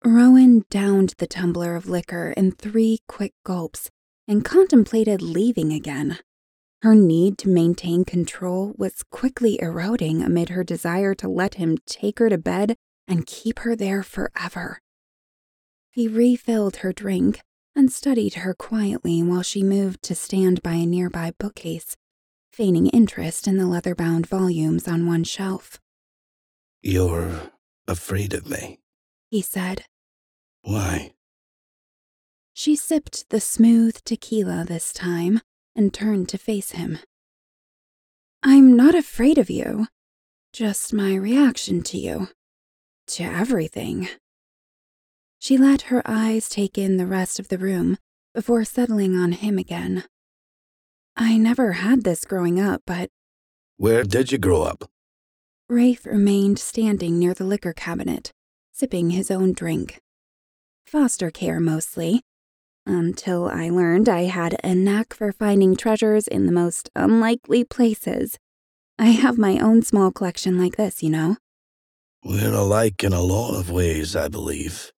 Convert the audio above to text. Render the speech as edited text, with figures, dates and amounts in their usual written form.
Rowan downed the tumbler of liquor in 3 quick gulps and contemplated leaving again. Her need to maintain control was quickly eroding amid her desire to let him take her to bed and keep her there forever. He refilled her drink and studied her quietly while she moved to stand by a nearby bookcase, feigning interest in the leather-bound volumes on one shelf. "You're afraid of me," he said. "Why?" She sipped the smooth tequila this time and turned to face him. "I'm not afraid of you, just my reaction to you, to everything." She let her eyes take in the rest of the room before settling on him again. "I never had this growing up, but—" "Where did you grow up?" Rafe remained standing near the liquor cabinet, sipping his own drink. "Foster care mostly, until I learned I had a knack for finding treasures in the most unlikely places. I have my own small collection like this, you know." "We're alike in a lot of ways, I believe."